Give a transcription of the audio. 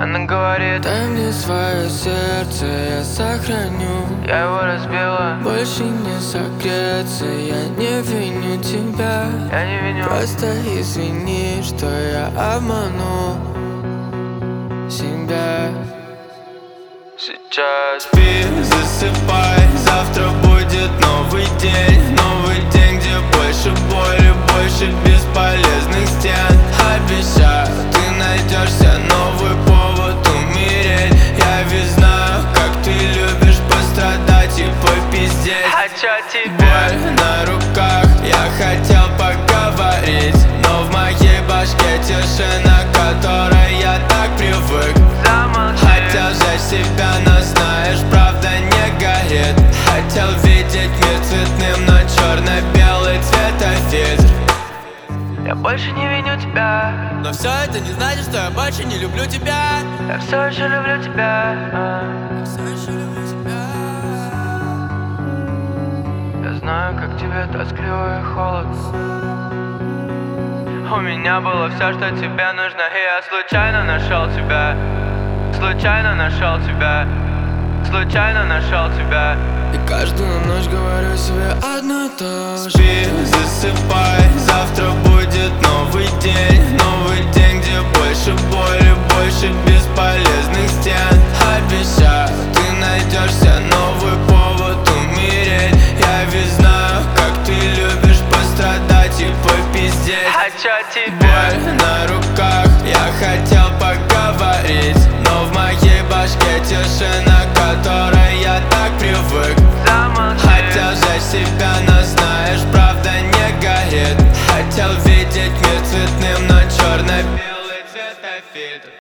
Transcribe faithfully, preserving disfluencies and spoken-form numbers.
Она говорит: дай мне свое сердце, я сохраню. Я его разбила, больше не согреться, я не виню тебя. я не виню. Просто извини, что я обманул себя. Сейчас спи, засыпай, завтра будет новый день. Новый день, где больше боли, больше бесполезных стен. Обещаю, ты найдешься новый повод умереть. Я ведь знаю, как ты любишь пострадать и попиздеть. хочу тебя. Боль на руках, я хотел поговорить, но в моей башке тишина, к которой я так привык. Замолчи. Хотел взять себя, но знаешь, правда не горит. Хотел видеть мир цветным, но черно-белый цветофильтр. Я больше не виню тебя, Но все это не значит, что я больше не люблю тебя. я все еще люблю тебя. а. Все еще люблю тебя. Я знаю, как тебе тоскливо и холодно. У меня было все, что тебе нужно, и я случайно нашел тебя. Случайно нашел тебя. Случайно нашел тебя. И каждую ночь говорю себе одно и то же. Спи, засыпай, завтра будет новый день. Новый день, где больше боли, больше бесполезных стен. Обещаю, ты найдешься новый повод умереть. Я ведь знаю, как ты любишь пострадать и попиздеть. Хочу тебя. Боль на руках, я хотел поговорить, но в моей башке тишина, к которой я так привык. Замолчи. Хотел взять себя, но знаешь, правда не горит. Хотел видеть мир цветным, но черно-белый цветофильтр.